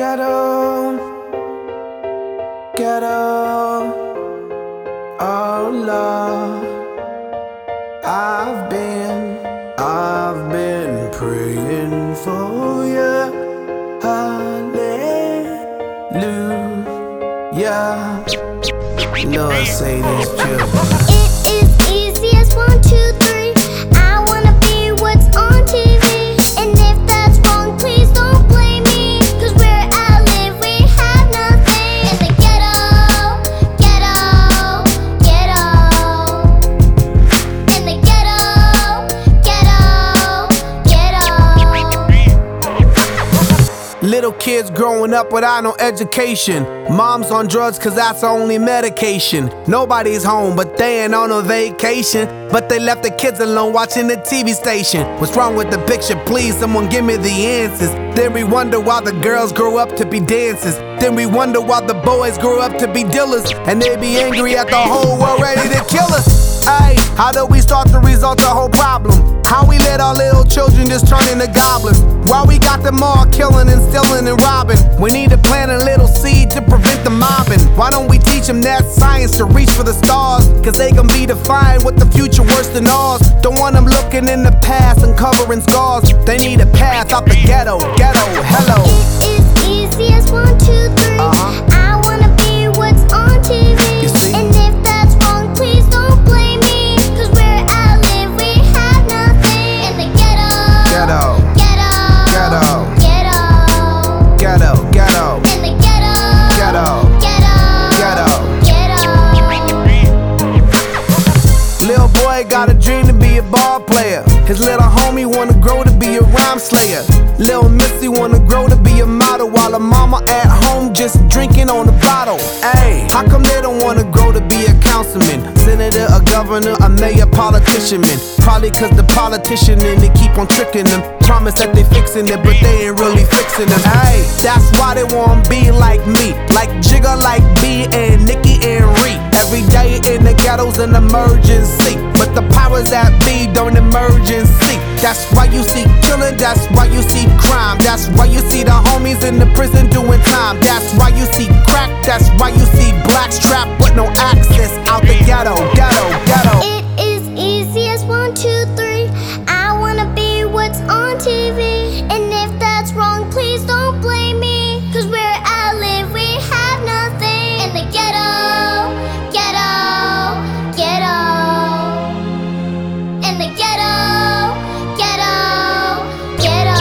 Ghetto, ghetto, oh Lord. I've been praying for you. Hallelujah. Lord, say this too. It is easy as 1, 2, 3. I wanna be what's on TV. And if that's wrong, please don't blame me. 'Cause where I live, we have nothing. In the ghetto, ghetto, ghetto. In the ghetto, ghetto, ghetto. Little kids growing up without no education. Mom's on drugs cause that's the only medication. Nobody's home but they ain't on a vacation. But they left the kids alone watching the TV station. What's wrong with the picture? Please, someone give me the answers. Then we wonder why the girls grow up to be dancers. Then we wonder why the boys grow up to be dealers. And they be angry at the whole world ready to kill us. Ay, how do we start to resolve the whole problem? How we let our little children just turn into goblins? Why we got them all killing and stealing and robbing? We need to plant a little seed to prevent the mobbing. Why don't we teach them that science to reach for the stars? Cause they gon' be defined with the future worse than ours. Don't want them looking in the past and covering scars. They need a path out the ghetto, ghetto, hello. It is easy as 1, 2, 3. I wanna be what's on TV. You see? And if that's wrong, please don't blame me. 'Cause where I live, we have nothing. In the ghetto, Ghetto, ghetto, ghetto, ghetto. ghetto, ghetto, In the ghetto, ghetto, ghetto, ghetto. ghetto. Little boy got a dream to be a ball player. His little homie wanna grow to be a rhyme slayer. Little Missy wanna grow to be a model, while her mama at home just drinking on the bottle. Ayy, how come they don't wanna grow to be a councilman, senator, a governor, a mayor, politician, man? Probably cause the politician and they keep on tricking them. Promise that they fixing it, but they ain't really fixing them. Ayy, that's why they wanna be like me, like Jigga, like B and Nicki and Ree. Every day in the ghetto's an emergency, but the powers that be don't emergency. That's why you see killing, that's why you see crime. That's why you see the homies in the prison doing time. That's why you see crack, that's why you see blacks trapped with no access out the ghetto, ghetto, ghetto. It is easy as 1, 2, 3. I wanna be what's on TV. And if that's wrong, please don't blame me. 'Cause where I live, we have nothing. In the ghetto, ghetto, ghetto. In the ghetto, ghetto, ghetto.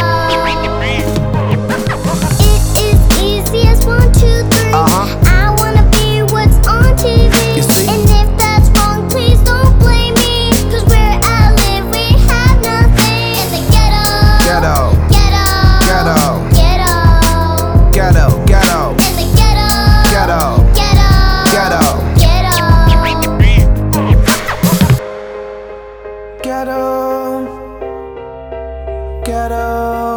It is easy as 1, 2, 3. I wanna be what's on TV. You see? And if that's wrong, please don't blame me. 'Cause where I live, we have nothing. In the ghetto, Ghetto, ghetto, ghetto, ghetto. ghetto, ghetto, In the ghetto, ghetto, ghetto, ghetto, ghetto. ghetto, ghetto.